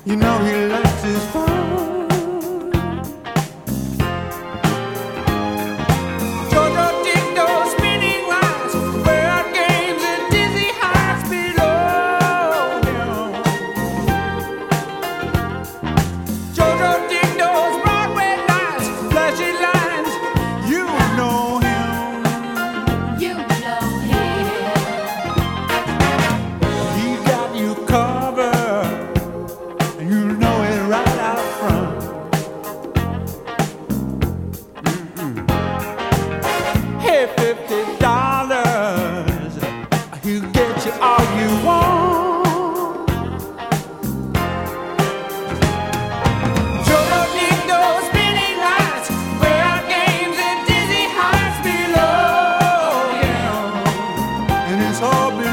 You know he likes his fun. Jojo dig those spinning lines, world games and dizzy heights below him. Jojo dig those Broadway lights, flashy lines. You know him. You know him. He got you covered, and you know it right out front. Hey, $50, he'll get you all you want. Jojo dig those spinning lights, world games and dizzy heights below him, and it's all